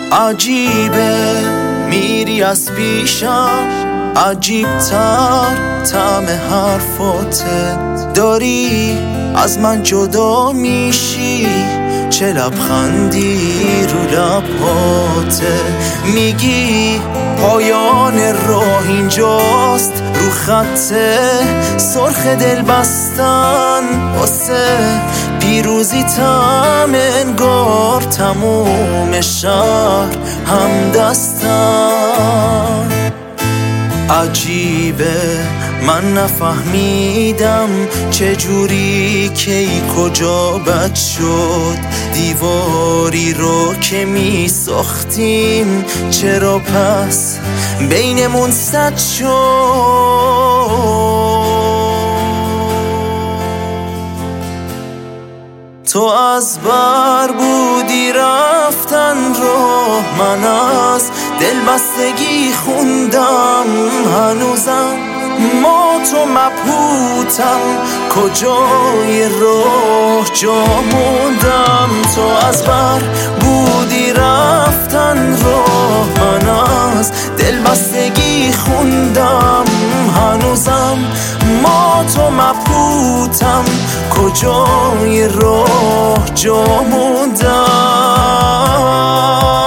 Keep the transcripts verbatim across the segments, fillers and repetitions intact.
عجیبه میری از پیشم، عجیبتر طعم حرفاته، داری از من جدا میشی، چه لبخندی رو لباته، میگی پایان راه اینجاست، رو خط سرخ دل بستن واسه پیروزی تم انگار تموم شهر هم دستن. عجیبه من نفهمیدم چجوری کی کجا بد شد، دیواری رو که می ساختیم چرا پس بینمون سد شد. تو از بر بودی رفتن راه، من از دلبستگی خوندم هنوزم ما تو مبهوتم، کجای راه جا موندم. تو از بر بودی رفتن راه، من از دلبستگی خوندم هنوزم ما تو مبهوتم، کجای راه جا موندم.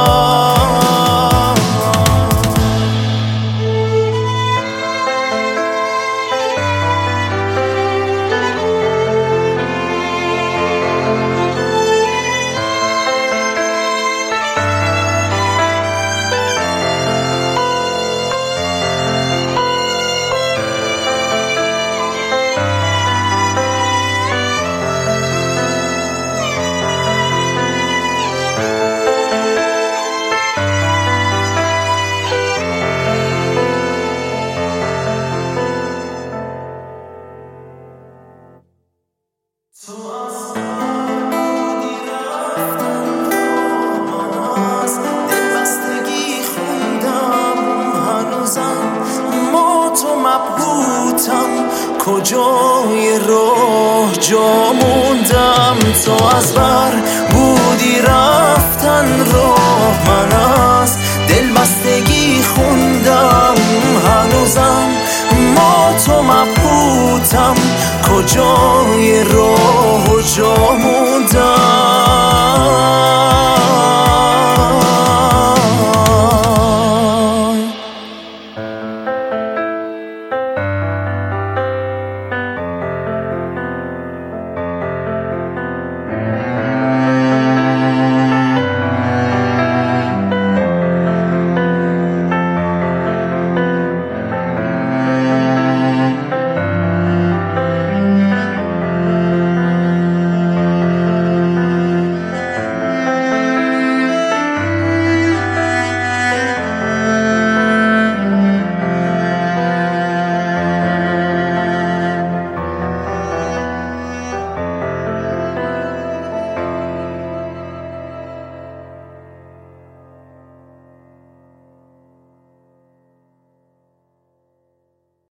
کجای راه جا موندم. تو از بر بودی رفتن راه، من از دلبستگی خوندم هنوزم ما تو مبهوتم، کجای راه جا موندم.